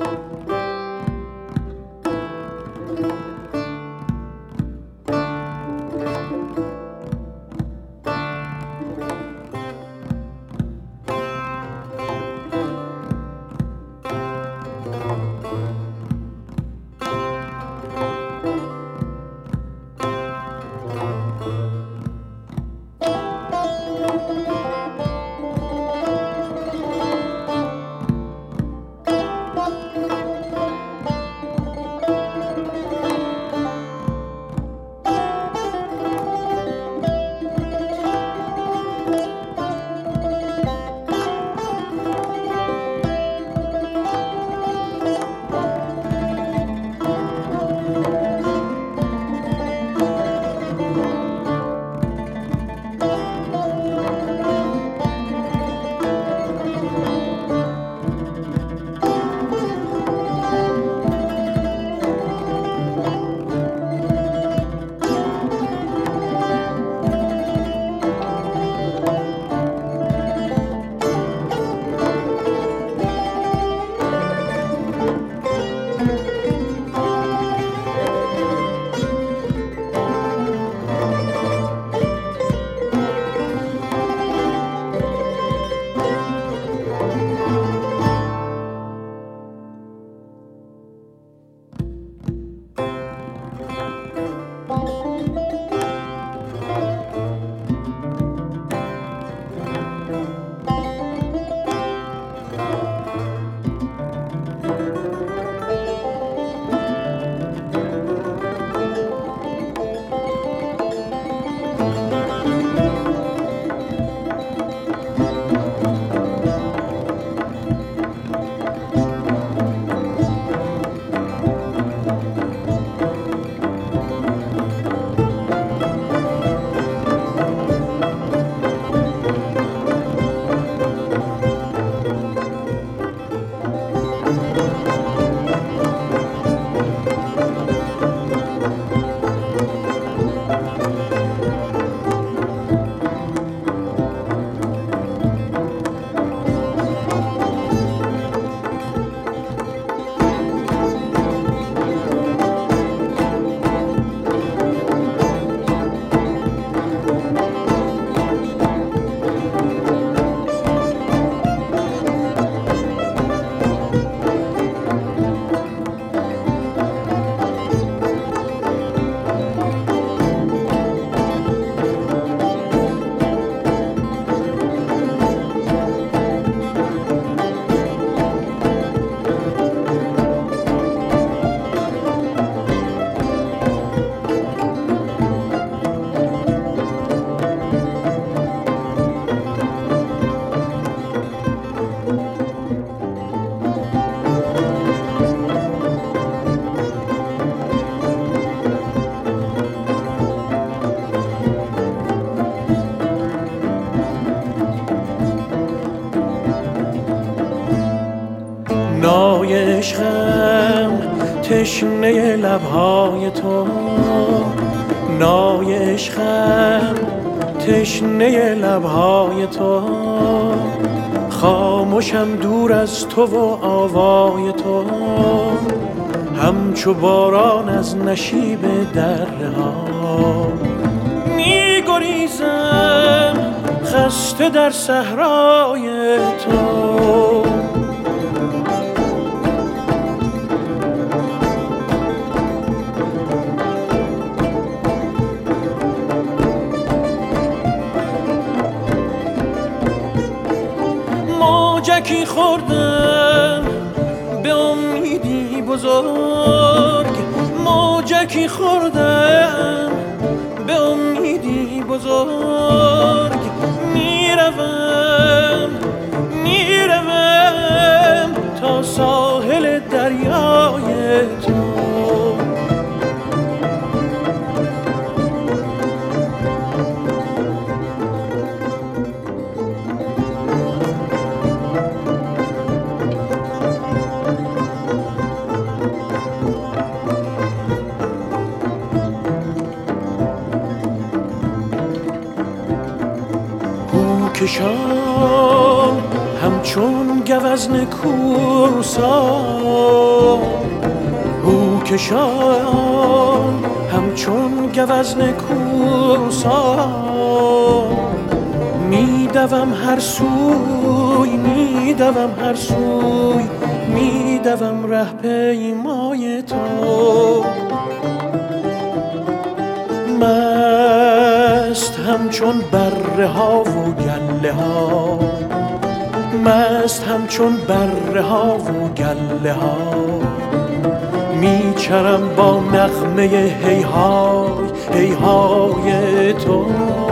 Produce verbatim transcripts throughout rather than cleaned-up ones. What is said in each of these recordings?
عشقم تشنه لبهای تو، نای عشقم تشنه لبهای تو، خاموشم دور از تو و آوای تو، همچو باران از نشیب دره ها می گریزم خسته در صحرای تو. موجکی خوردم به امیدی بزرگ، موجکی خوردم به امیدی بزرگ، میروم میروم تا ساحل دریای تو. کشان همچون گوزن کوسا او کشان همچون گوزن کوسا میدوم هر سوی میدوم هر سوی میدوم ره پیمای تو مست همچون بره ها و گله ها مست همچون بره ها و گله ها میچرم با نغمه هیهای هیهای تو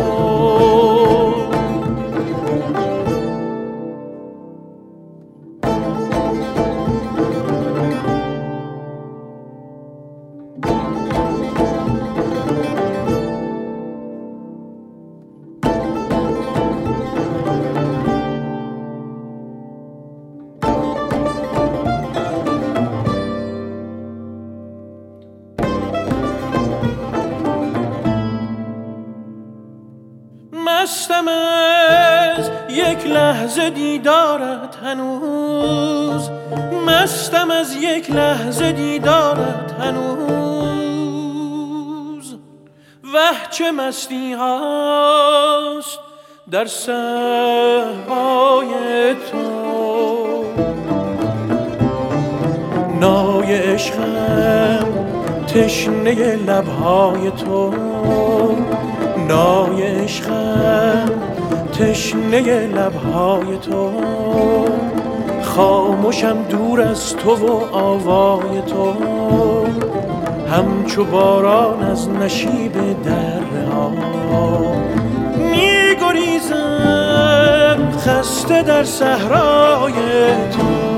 مستم از یک لحظه دیدارت هنوز مستم از یک لحظه دیدارت هنوز وه چه مستی هاست در صحرای تو نای عشقم تشنه لبهای تو نای عشقم تشنه لبهای تو خاموشم دور از تو و آوای تو همچو باران از نشیب درها میگریزم خسته در صحرای تو